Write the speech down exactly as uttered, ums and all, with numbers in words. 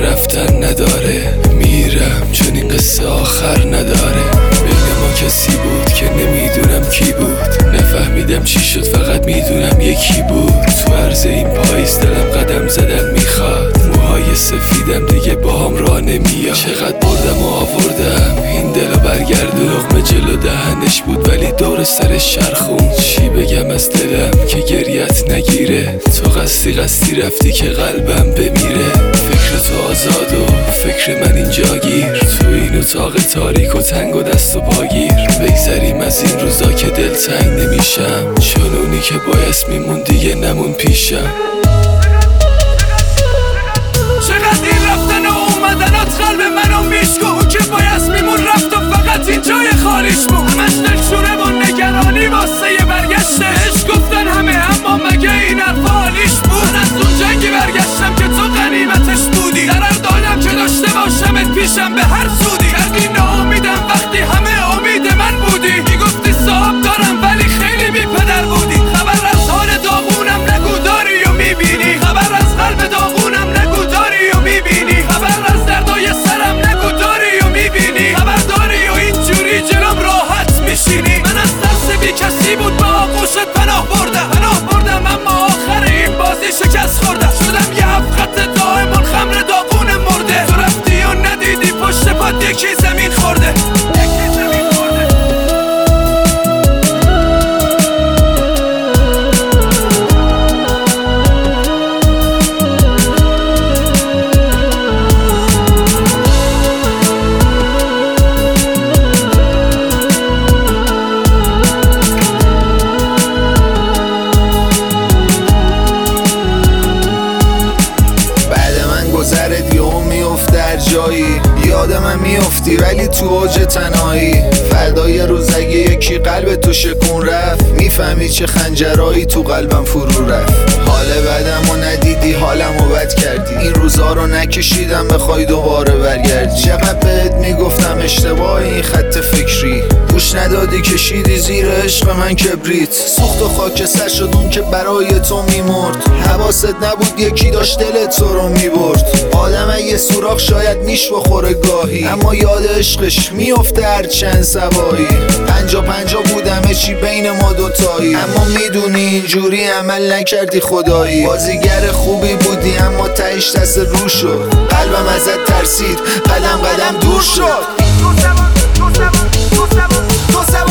رفتن نداره، میرم چون این قصه آخر نداره. بین ما کسی بود که نمیدونم کی بود، نفهمیدم چی شد فقط میدونم یکی بود. تو عرض این پاییز دلم قدم زدن میخواد، موهای سفیدم دیگه با هم راه نمیاد. چقدر بردم و آوردم این دلو برگردون، لقمه جلو دهنش بود ولی دور سرش چرخون. چی بگم از دلم که گریت نگیره، تو قصدی قصدی رفتی که قلبم بمیره. فکر تو آزاد و فکر من اینجا گیر، تو این اتاق تاریک و تنگ و دست و پاگیر. بگذریم از این روزا که دل تنگ نمیشم، چون اونی که باعث میمون دیگه نمون پیشم. چقدر این رفتن و اومدنات قلب منو میشکن، که باید میمون رفت و فقط این جای خالیش بود. همش دلشوره و نگرانی واسه یه برگشتش، گفتن همه اما مگه این حرف حالیش بود. من از اون جنگی برگشتم که تو غنیمتش بودی، قرار دادم که داشته باشمت پیشم به هر سودی. کردی ناامیدم وقتی همه امید من بودی، میگفتی صاحب دارم ولی خیلی بی پدر بودی. خبر از حال داغونم نگو داری و میبینی، خبر از قلب داغونم نگو داری و میبینی، خبر از دردای سرم نگو داری و میبینی، خبر داری و اینجوری جلوم راحت میشینی. من از ترس بی کسی بود با آغوشت پناه بردم، پناه بردم اما آخر این بازی شکست خوردم. شدم یه هفت دائم اون خمر داغون مرده، تو رفتی و ندیدی پشت پات یکی زمین خورده. گذرت یهو میفته هر جایی، یاد من میفتی ولی تو اوج تنهایی. فردای روز اگه یکی قلب تو شکون رفت، میفهمی چه خنجرایی تو قلبم فرو رفت. حال بدم و ندیدی حالم و بد کردی، این روزا رو نکشیدم بخوای دوباره برگردی. چقدر بهت میگفتم اشتباهی این خط فکری، گوش ندادی کشیدی زیر عشق من کبریت. سوخت و خاکستر شد اون که برای تو میمرد، حواست نبود یکی داشت دل تو رو میبرد. آدم اگه سوراخ شاید نیش بخوره گاهی، اما یاد عشقش میفته هر چند سبایی. پنجا پنجا بود همه چی بین ما دوتایی، اما میدونی اینجوری عمل نکردی خدایی. بازیگر خوبی بودی اما تهش دست رو شد، قلبم ازت ترسید قدم قدم دور شد.